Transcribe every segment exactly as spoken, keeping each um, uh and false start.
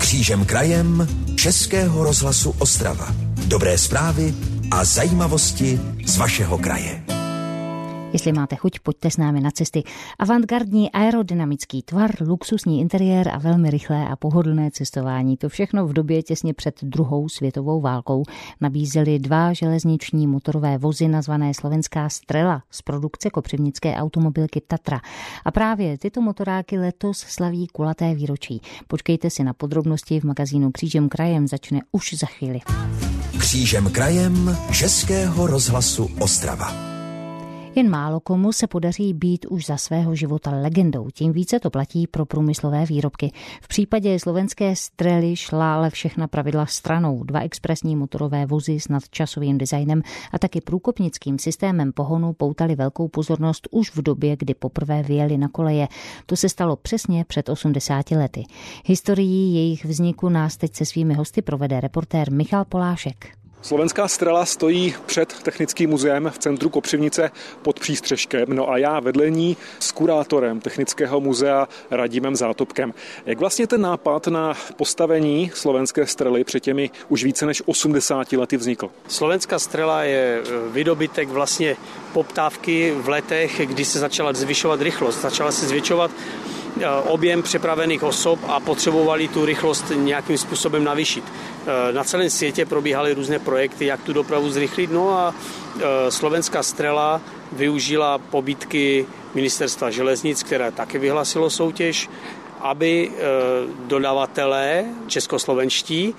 Křížem krajem Českého rozhlasu Ostrava. Dobré zprávy a zajímavosti z vašeho kraje. Jestli máte chuť, pojďte s námi na cesty. Avantgardní aerodynamický tvar, luxusní interiér a velmi rychlé a pohodlné cestování. To všechno v době těsně před druhou světovou válkou nabízely dva železniční motorové vozy nazvané Slovenská Strela z produkce kopřivnické automobilky Tatra. A právě tyto motoráky letos slaví kulaté výročí. Počkejte si na podrobnosti v magazínu Křížem krajem, začne už za chvíli. Křížem krajem Českého rozhlasu Ostrava. Jen málo komu se podaří být už za svého života legendou, tím více to platí pro průmyslové výrobky. V případě slovenské Strely šla ale všechna pravidla stranou. Dva expresní motorové vozy s nadčasovým designem a taky průkopnickým systémem pohonu poutali velkou pozornost už v době, kdy poprvé vyjeli na koleje. To se stalo přesně před osmdesáti lety. Historií jejich vzniku nás teď se svými hosty provede reportér Michal Polášek. Slovenská Strela stojí před Technickým muzeem v centru Kopřivnice pod přístřeškem, no a já vedle ní s kurátorem Technického muzea Radimem Zátopkem. Jak vlastně ten nápad na postavení Slovenské Strely před těmi už více než osmdesáti lety vznikl? Slovenská Strela je vydobytek vlastně poptávky v letech, kdy se začala zvyšovat rychlost, začala se zvětšovat objem přepravených osob a potřebovali tu rychlost nějakým způsobem navýšit. Na celém světě probíhaly různé projekty, jak tu dopravu zrychlit, no a Slovenská Strela využila pobídky Ministerstva železnic, které také vyhlásilo soutěž, aby dodavatelé českoslovenští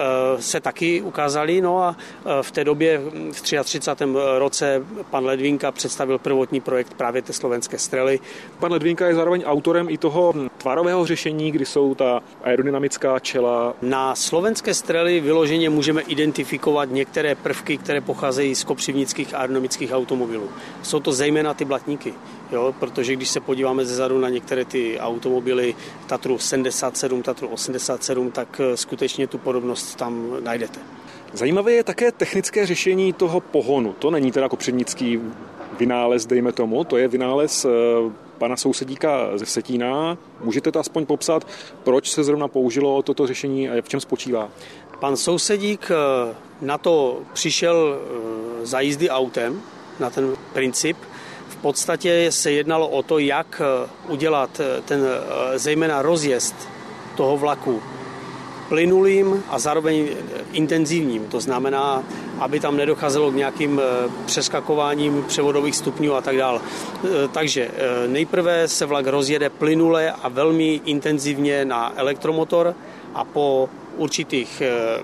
se taky ukázali. No a v té době v třicátém třetím roce pan Ledvinka představil prvotní projekt právě té Slovenské Strely. Pan Ledvinka je zároveň autorem i toho tvarového řešení, kdy jsou ta aerodynamická čela. Na Slovenské Strely vyloženě můžeme identifikovat některé prvky, které pocházejí z kopřivnických aerodynamických automobilů. Jsou to zejména ty blatníky, jo, protože když se podíváme zezadu na některé ty automobily, Tatru sedmdesát sedm, Tatru osmdesát sedm, tak skutečně tu podobnost tam najdete. Zajímavé je také technické řešení toho pohonu. To není teda kopřivnický vynález, dejme tomu, to je vynález pana sousedíka ze Vsetína. Můžete to aspoň popsat, proč se zrovna použilo toto řešení a v čem spočívá? Pan sousedík na to přišel za jízdy autem, na ten princip. V podstatě se jednalo o to, jak udělat ten zejména rozjezd toho vlaku plynulým a zároveň intenzivním. To znamená, aby tam nedocházelo k nějakým přeskakováním převodových stupňů a tak dále. Takže nejprve se vlak rozjede plynule a velmi intenzivně na elektromotor a po určitých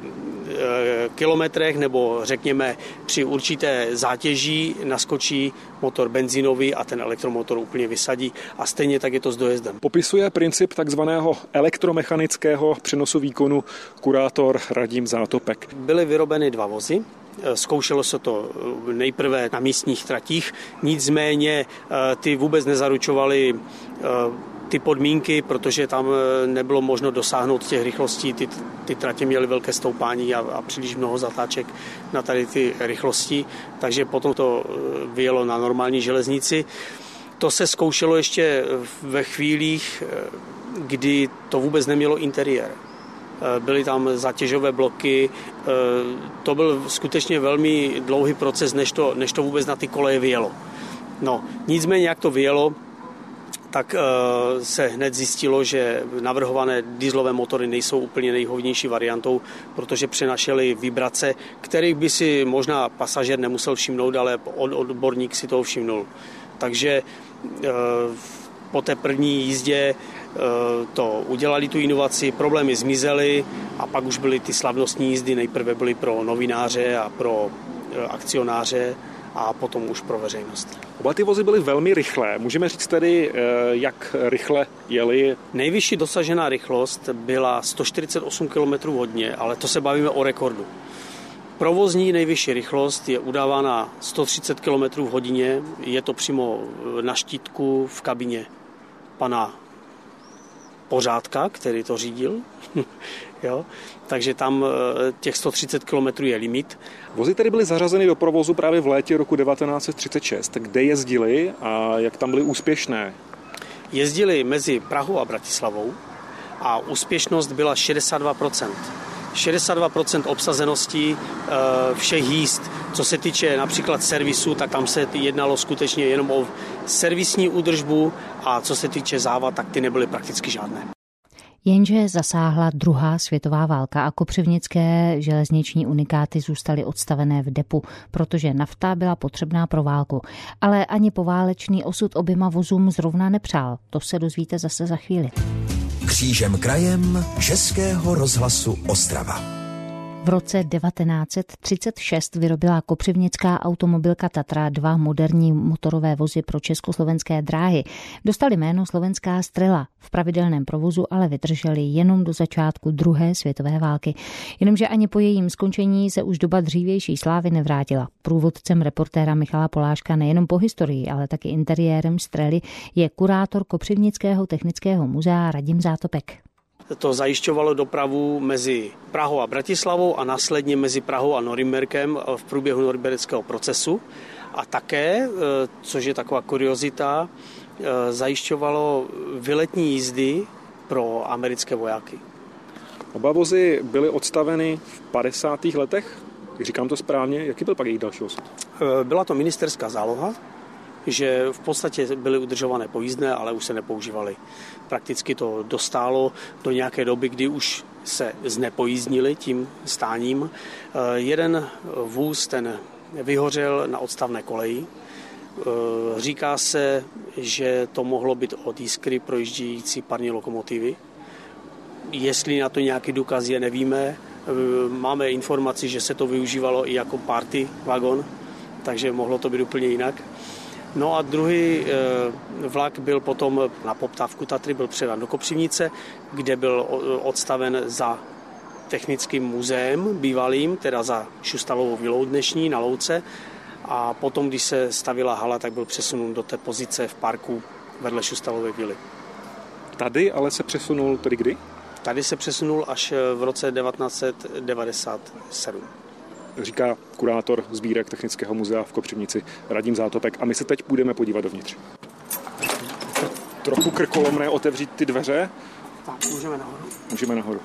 kilometrech nebo řekněme při určité zátěží naskočí motor benzínový a ten elektromotor úplně vysadí a stejně tak je to s dojezdem. Popisuje princip takzvaného elektromechanického přenosu výkonu kurátor Radim Zátopek. Byly vyrobeny dva vozy. Zkoušelo se to nejprve na místních tratích, nicméně ty vůbec nezaručovaly ty podmínky, protože tam nebylo možno dosáhnout těch rychlostí, ty, ty tratě měly velké stoupání a, a příliš mnoho zatáček na tady ty rychlosti, takže potom to vyjelo na normální železnici. To se zkoušelo ještě ve chvílích, kdy to vůbec nemělo interiér. Byly tam zátěžové bloky, to byl skutečně velmi dlouhý proces, než to, než to vůbec na ty koleje vyjelo. No, nicméně jak to vyjelo, tak se hned zjistilo, že navrhované dieselové motory nejsou úplně nejvhodnější variantou, protože přenášely vibrace, kterých by si možná pasažér nemusel všimnout, ale odborník si toho všimnul. Takže po té první jízdě to udělali tu inovaci, problémy zmizely a pak už byly ty slavnostní jízdy, nejprve byly pro novináře a pro akcionáře a potom už pro veřejnost. Oba ty vozy byly velmi rychlé. Můžeme říct tedy, jak rychle jeli? Nejvyšší dosažená rychlost byla sto čtyřicet osm kilometrů hodně, ale to se bavíme o rekordu. Provozní nejvyšší rychlost je udávána sto třicet kilometrů v hodině. Je to přímo na štítku v kabině pana Pořádka, který to řídil. Jo? Takže tam těch sto třicet kilometrů je limit. Vozy tedy byly zařazeny do provozu právě v létě roku devatenáct set třicet šest. Kde jezdili a jak tam byly úspěšné? Jezdili mezi Prahou a Bratislavou a úspěšnost byla šedesát dva procent. šedesát dva procent obsazenosti všech jízd. Co se týče například servisu, tak tam se jednalo skutečně jenom o servisní údržbu a co se týče závad, tak ty nebyly prakticky žádné. Jenže zasáhla druhá světová válka a kopřivnické železniční unikáty zůstaly odstavené v depu, protože nafta byla potřebná pro válku. Ale ani poválečný osud oběma vozům zrovna nepřál. To se dozvíte zase za chvíli. Křížem krajem Českého rozhlasu Ostrava. V roce devatenáct set třicet šest vyrobila kopřivnická automobilka Tatra dva moderní motorové vozy pro československé dráhy. Dostali jméno Slovenská Strela. V pravidelném provozu ale vydrželi jenom do začátku druhé světové války. Jenomže ani po jejím skončení se už doba dřívější slávy nevrátila. Průvodcem reportéra Michala Poláška nejenom po historii, ale taky interiérem Strely je kurátor Kopřivnického technického muzea Radim Zátopek. To zajišťovalo dopravu mezi Prahou a Bratislavou a následně mezi Prahou a Norimberkem v průběhu norimberského procesu. A také, což je taková kuriozita, zajišťovalo vyletní jízdy pro americké vojáky. Oba vozy byly odstaveny v padesátých letech, říkám to správně, jaký byl pak jejich další osud? Byla to ministerská záloha, že v podstatě byly udržované pojízdné, ale už se nepoužívaly. Prakticky to dostálo do nějaké doby, kdy už se znepojízdnili tím stáním. Jeden vůz, ten vyhořel na odstavné koleji. Říká se, že to mohlo být od jiskry projíždějící parní lokomotivy. Jestli na to nějaký důkaz je, nevíme. Máme informaci, že se to využívalo i jako party vagon, takže mohlo to být úplně jinak. No a druhý vlak byl potom na poptávku Tatry, byl předán do Kopřivnice, kde byl odstaven za technickým muzeem bývalým, teda za Šustalovou vilou dnešní na Louce. A potom, když se stavila hala, tak byl přesunut do té pozice v parku vedle Šustalové vily. Tady ale se přesunul tedy kdy? Tady se přesunul až v roce devatenáct set devadesát sedm. Říká kurátor sbírek Technického muzea v Kopřivnici Radim Zátopek. A my se teď půjdeme podívat dovnitř. Trochu krkolomné otevřít ty dveře. Tak, můžeme nahoru. Můžeme nahoru.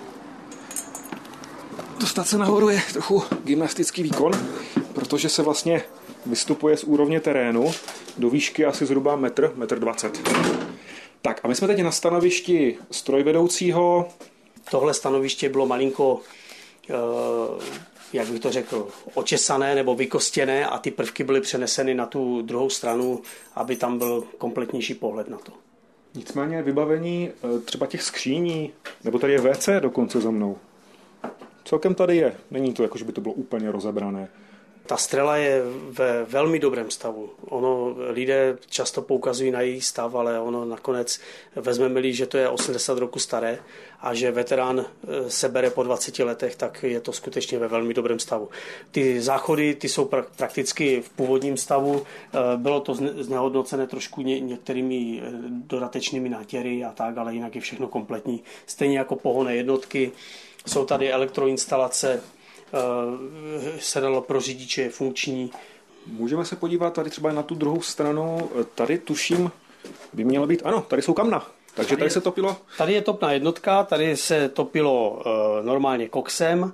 Dostat se nahoru je trochu gymnastický výkon, protože se vlastně vystupuje z úrovně terénu do výšky asi zhruba metr, metr dvacet. Tak a my jsme teď na stanovišti strojvedoucího. Tohle stanoviště bylo malinko... Uh... jak bych to řekl, očesané nebo vykostěné a ty prvky byly přeneseny na tu druhou stranu, aby tam byl kompletnější pohled na to. Nicméně vybavení třeba těch skříní, nebo tady je vé cé dokonce za mnou. Celkem tady je. Není to jako, že by to bylo úplně rozebrané. Ta Strela je ve velmi dobrém stavu. Ono, lidé často poukazují na její stav, ale ono nakonec vezmeme-li, že to je osmdesát roku staré a že veterán se bere po dvaceti letech, tak je to skutečně ve velmi dobrém stavu. Ty záchody, ty jsou prakticky v původním stavu. Bylo to znehodnocené trošku ně, některými dodatečnými nátěry a tak, ale jinak je všechno kompletní. Stejně jako pohonné jednotky. Jsou tady elektroinstalace, sedadlo pro řidiče je funkční. Můžeme se podívat tady třeba na tu druhou stranu. Tady tuším, by mělo být, ano, tady jsou kamna. Takže tady, tady se topilo? Tady je topná jednotka, tady se topilo uh, normálně koksem.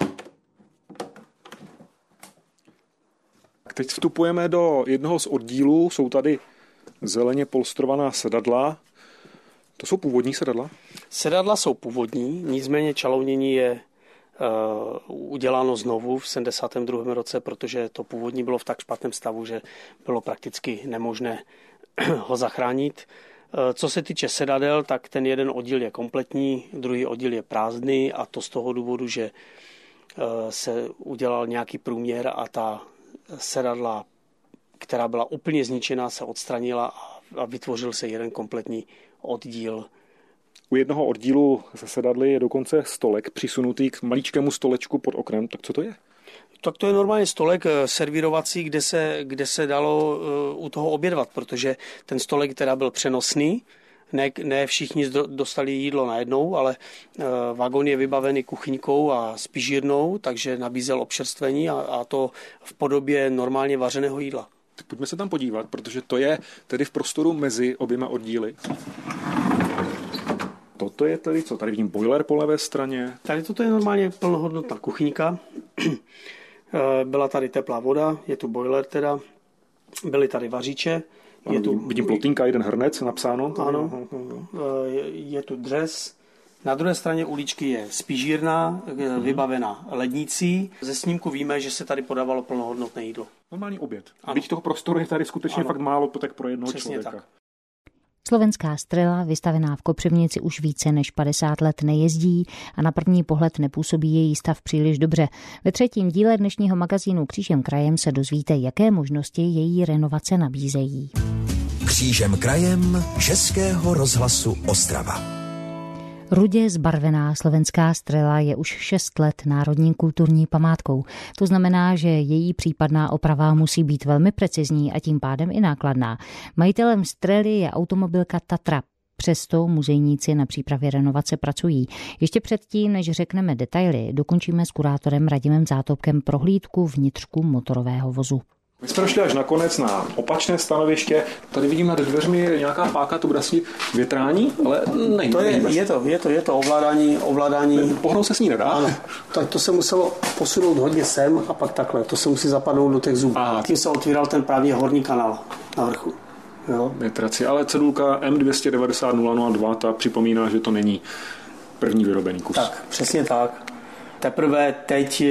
Teď vstupujeme do jednoho z oddílů, jsou tady zeleně polstrovaná sedadla. To jsou původní sedadla? Sedadla jsou původní, nicméně čalounění je Uh, uděláno znovu v sedmdesátém druhém roce, protože to původní bylo v tak špatném stavu, že bylo prakticky nemožné ho zachránit. Uh, co se týče sedadel, tak ten jeden oddíl je kompletní, druhý oddíl je prázdný a to z toho důvodu, že uh, se udělal nějaký průměr a ta sedadla, která byla úplně zničená, se odstranila a vytvořil se jeden kompletní oddíl. U jednoho oddílu ze sedadly je dokonce stolek přisunutý k maličkému stolečku pod oknem. Tak co to je? Tak to je normálně stolek servírovací, kde se, kde se dalo u toho obědvat, protože ten stolek teda byl přenosný, ne, ne všichni dostali jídlo najednou, ale vagon je vybavený kuchyňkou a spižírnou, takže nabízel občerstvení a, a to v podobě normálně vařeného jídla. Tak pojďme se tam podívat, protože to je tedy v prostoru mezi oběma oddíly. toto je tady co? Tady vidím boiler po levé straně. Tady toto je normálně plnohodnotná kuchyňka. Byla tady teplá voda, je tu boiler teda, byly tady vaříče. Ano, je tu... Vidím plotínka, jeden hrnec napsáno. Ano, je tu dřez. Na druhé straně uličky je spížírna, vybavená lednicí. Ze snímku víme, že se tady podávalo plnohodnotné jídlo. Normální oběd. Byť toho prostoru je tady skutečně ano. fakt málo, tak pro jednoho Přesně člověka. Tak. Slovenská Strela, vystavená v Kopřivnici, už více než padesát let nejezdí a na první pohled nepůsobí její stav příliš dobře. Ve třetím díle dnešního magazínu Křížem krajem se dozvíte, jaké možnosti její renovace nabízejí. Křížem krajem Českého rozhlasu Ostrava. Rudě zbarvená Slovenská Strela je už šest let národní kulturní památkou. To znamená, že její případná oprava musí být velmi precizní a tím pádem i nákladná. Majitelem Strely je automobilka Tatra. Přesto muzejníci na přípravě renovace pracují. Ještě předtím, než řekneme detaily, dokončíme s kurátorem Radimem Zátopkem prohlídku vnitřku motorového vozu. My jsme došli až nakonec na opačné stanoviště. Tady vidím nad dveřmi nějaká páka, to bude asi větrání, ale nejde. To je, je to, je to, je to ovládání, ovládání. Pohnout se s ní nedá? Ano. Tak to se muselo posunout hodně sem a pak takhle. To se musí zapadnout do těch zubů. Aha. Tím se otvíral ten právě horní kanál na vrchu. Jo. Větraci, ale cedulka M dvě stě devadesát nula nula dva, ta připomíná, že to není první vyrobený kus. Tak, přesně tak. Teprve teď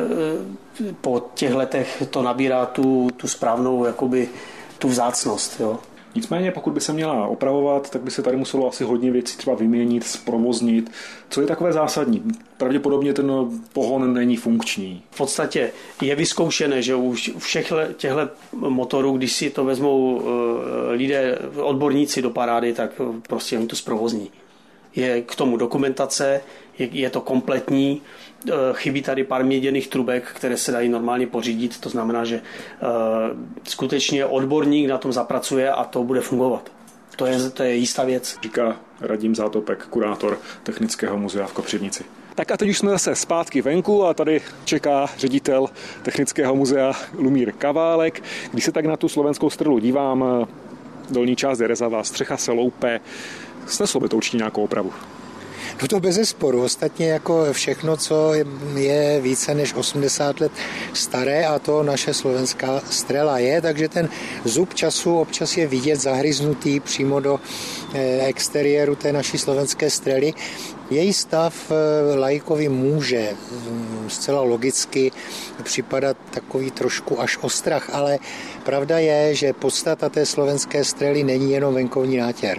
po těch letech to nabírá tu, tu správnou, jakoby, tu vzácnost. Jo. Nicméně, pokud by se měla opravovat, tak by se tady muselo asi hodně věcí třeba vyměnit, zprovoznit. Co je takové zásadní? Pravděpodobně ten pohon není funkční. V podstatě je vyzkoušené, že u všech těchto motorů, když si to vezmou lidé, odborníci do parády, tak prostě oni to zprovozní. Je k tomu dokumentace, je, je to kompletní, chybí tady pár měděných trubek, které se dají normálně pořídit, to znamená, že uh, skutečně odborník na tom zapracuje a to bude fungovat. To je, to je jistá věc. Říká Radim Zátopek, kurátor Technického muzea v Kopřivnici. Tak a teď už jsme zase zpátky venku a tady čeká ředitel Technického muzea Lumír Kaválek. Když se tak na tu slovenskou Strelu dívám, dolní část je rezavá, střecha se loupe, sneslo by to určitě nějakou opravu. No to bezesporu. Ostatně jako všechno, co je více než osmdesát let staré, a to naše Slovenská Strela je, takže ten zub času občas je vidět zahryznutý přímo do exteriéru té naší slovenské Strely. Její stav laikovi může zcela logicky připadat takový trošku až ostrach, ale pravda je, že podstata té slovenské Strely není jenom venkovní nátěr.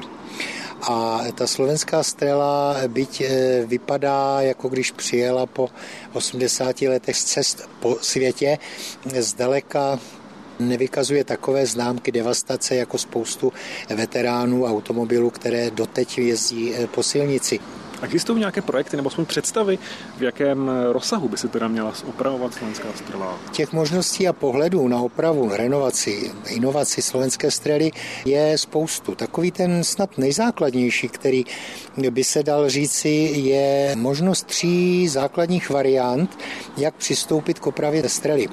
A ta slovenská Strela, byť vypadá, jako když přijela po osmdesáti letech z cest po světě, zdaleka nevykazuje takové známky devastace jako spoustu veteránů automobilů, které doteď jezdí po silnici. Existují nějaké projekty nebo aspoň představy, v jakém rozsahu by se teda měla opravovat Slovenská Strela? Těch možností a pohledů na opravu, renovaci, inovaci Slovenské Strely je spoustu. Takový ten snad nejzákladnější, který by se dal říci, je možnost tří základních variant, jak přistoupit k opravě Strely.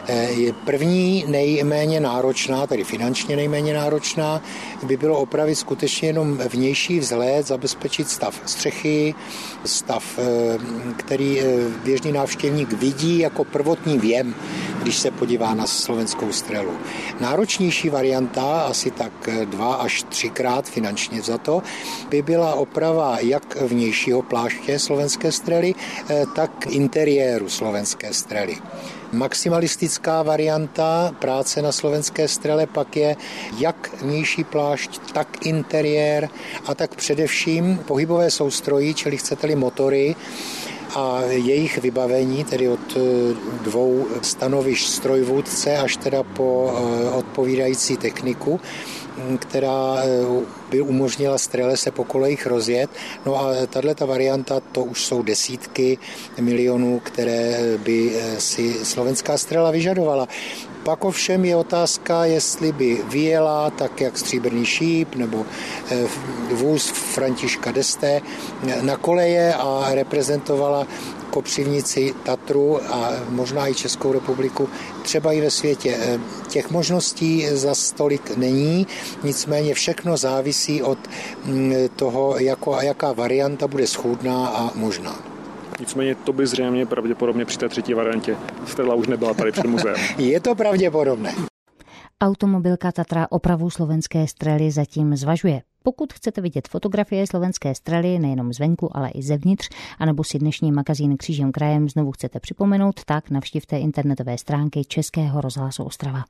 První nejméně náročná, tedy finančně nejméně náročná, by bylo opravit skutečně jenom vnější vzhled, zabezpečit stav střechy, stav, který běžný návštěvník vidí jako prvotní věm, když se podívá na slovenskou Strelu. Náročnější varianta, asi tak dva až třikrát finančně vzato, by byla oprava jak vnějšího pláště slovenské Strely, tak interiéru slovenské Strely. Maximalistická varianta práce na slovenské Strele pak je jak vnější plášť, tak interiér a tak především pohybové soustrojí, čili chcete-li motory a jejich vybavení, tedy od dvou stanovišť strojvůdce až teda po odpovídající techniku, která by umožnila Strele se po kolejích rozjet. No a tato varianta, to už jsou desítky milionů, které by si slovenská Strela vyžadovala. Pak ovšem je otázka, jestli by vyjela tak jak Stříbrný šíp nebo vůz Františka d'Este na koleje a reprezentovala Kopřivnici, Tatru a možná i Českou republiku, třeba i ve světě. Těch možností za stolik není, nicméně všechno závisí od toho, jako, jaká varianta bude schůdná a možná. Nicméně to by zřejmě pravděpodobně při té třetí variantě vstedla už nebyla tady před muzeem. Je to pravděpodobné. Automobilka Tatra opravu slovenské Strely zatím zvažuje. Pokud chcete vidět fotografie slovenské Strely nejenom zvenku, ale i zevnitř, anebo si dnešní magazín Křížem krajem znovu chcete připomenout, tak navštivte internetové stránky Českého rozhlasu Ostrava.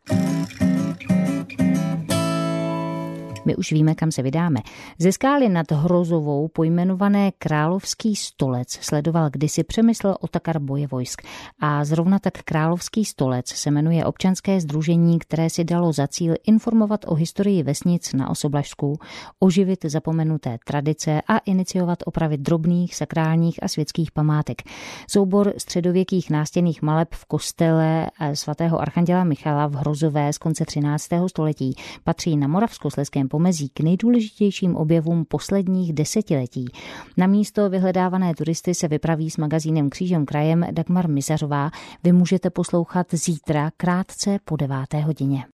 My už víme, kam se vydáme. Ze skály nad Hrozovou pojmenované Královský stolec sledoval kdysi Přemysl Otakar Bojevojsk. A zrovna tak Královský stolec se jmenuje občanské sdružení, které si dalo za cíl informovat o historii vesnic na Osoblažsku, oživit zapomenuté tradice a iniciovat opravy drobných, sakrálních a světských památek. Soubor středověkých nástěnných maleb v kostele svatého archanděla Michala v Hrozové z konce třináctého století patří na Moravskoslezském pomezí k nejdůležitějším objevům posledních desetiletí. Na místo vyhledávané turisty se vypraví s magazínem Křížem krajem Dagmar Mizařová. Vy můžete poslouchat zítra krátce po deváté hodině.